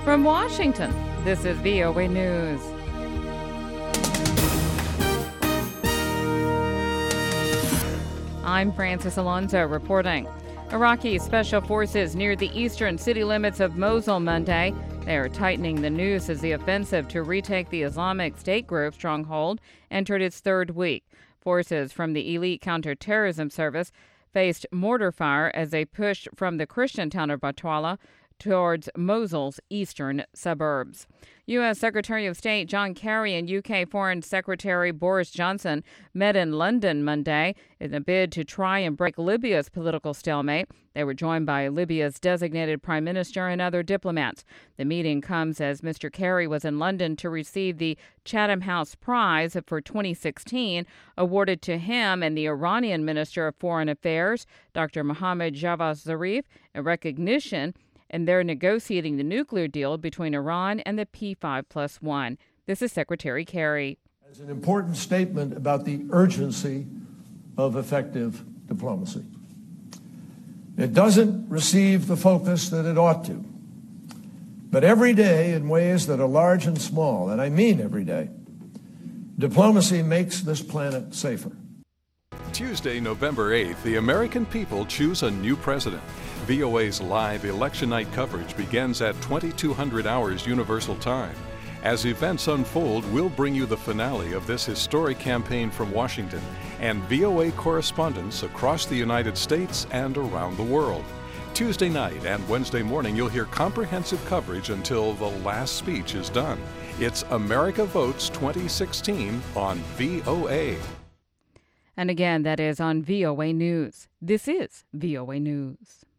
From Washington, this is VOA News. I'm Francis Alonso reporting. Iraqi special forces near the eastern city limits of Mosul Monday. They are tightening the noose as the offensive to retake the Islamic State group stronghold entered its third week. Forces from the elite counterterrorism service faced mortar fire as they pushed from the Christian town of Batwala towards Mosul's eastern suburbs. U.S. Secretary of State John Kerry and U.K. Foreign Secretary Boris Johnson met in London Monday in a bid to try and break Libya's political stalemate. They were joined by Libya's designated prime minister and other diplomats. The meeting comes as Mr. Kerry was in London to receive the Chatham House Prize for 2016, awarded to him and the Iranian Minister of Foreign Affairs, Dr. Mohammad Javad Zarif, in recognition and they're negotiating the nuclear deal between Iran and the P5+1. This is Secretary Kerry. As an important statement about the urgency of effective diplomacy. It doesn't receive the focus that it ought to. But every day, in ways that are large and small, and I mean every day, diplomacy makes this planet safer. Tuesday, November 8th, the American people choose a new president. VOA's live election night coverage begins at 2200 hours Universal Time. As events unfold, we'll bring you the finale of this historic campaign from Washington and VOA correspondents across the United States and around the world. Tuesday night and Wednesday morning, you'll hear comprehensive coverage until the last speech is done. It's America Votes 2016 on VOA. And again, that is on VOA News. This is VOA News.